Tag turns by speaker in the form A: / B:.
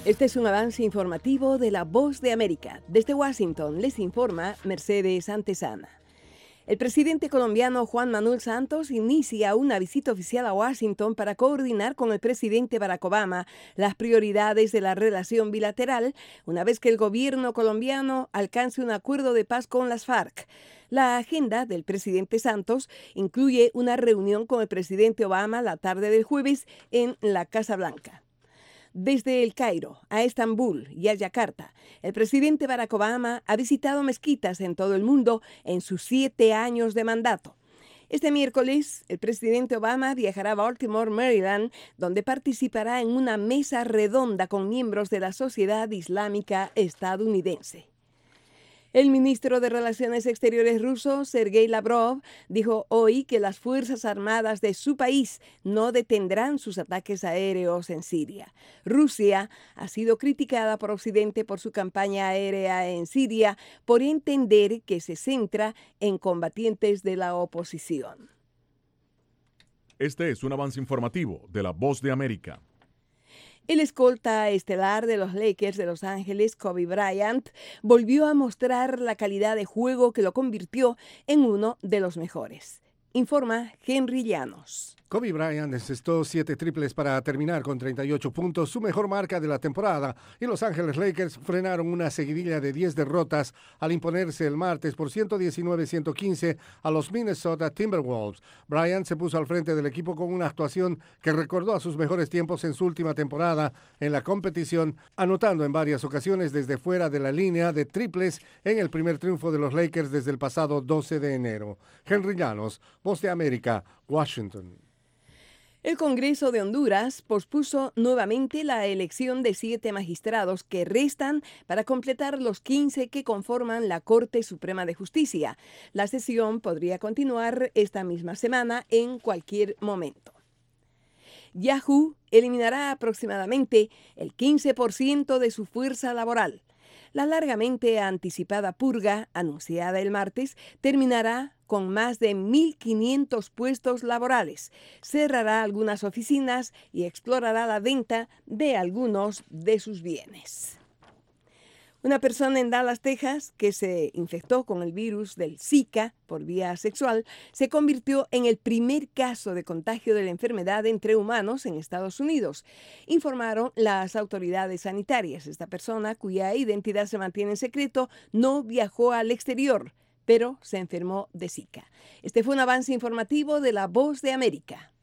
A: Este es un avance informativo de La Voz de América. Desde Washington les informa Mercedes Antesana. El presidente colombiano Juan Manuel Santos inicia una visita oficial a Washington para coordinar con el presidente Barack Obama las prioridades de la relación bilateral, una vez que el gobierno colombiano alcance un acuerdo de paz con las FARC. La agenda del presidente Santos incluye una reunión con el presidente Obama la tarde del jueves en la Casa Blanca. Desde El Cairo a Estambul y a Yakarta, el presidente Barack Obama ha visitado mezquitas en todo el mundo en sus 7 años de mandato. Este miércoles, el presidente Obama viajará a Baltimore, Maryland, donde participará en una mesa redonda con miembros de la Sociedad Islámica estadounidense. El ministro de Relaciones Exteriores ruso, Sergei Lavrov, dijo hoy que las Fuerzas Armadas de su país no detendrán sus ataques aéreos en Siria. Rusia ha sido criticada por Occidente por su campaña aérea en Siria por entender que se centra en combatientes de la oposición.
B: Este es un avance informativo de La Voz de América.
A: El escolta estelar de los Lakers de Los Ángeles, Kobe Bryant, volvió a mostrar la calidad de juego que lo convirtió en uno de los mejores. Informa Henry Llanos.
C: Kobe Bryant encestó 7 triples para terminar con 38 puntos, su mejor marca de la temporada, y Los Ángeles Lakers frenaron una seguidilla de 10 derrotas al imponerse el martes por 119-115 a los Minnesota Timberwolves. Bryant se puso al frente del equipo con una actuación que recordó a sus mejores tiempos en su última temporada en la competición, anotando en varias ocasiones desde fuera de la línea de triples en el primer triunfo de los Lakers desde el pasado 12 de enero. Henry Llanos, Voz de América, Washington.
A: El Congreso de Honduras pospuso nuevamente la elección de 7 magistrados que restan para completar los 15 que conforman la Corte Suprema de Justicia. La sesión podría continuar esta misma semana en cualquier momento. Yahoo eliminará aproximadamente el 15% de su fuerza laboral. La largamente anticipada purga, anunciada el martes, terminará con más de 1.500 puestos laborales. Cerrará algunas oficinas y explorará la venta de algunos de sus bienes. Una persona en Dallas, Texas, que se infectó con el virus del Zika por vía sexual, se convirtió en el primer caso de contagio de la enfermedad entre humanos en Estados Unidos, informaron las autoridades sanitarias. Esta persona, cuya identidad se mantiene en secreto, no viajó al exterior, pero se enfermó de Zika. Este fue un avance informativo de La Voz de América.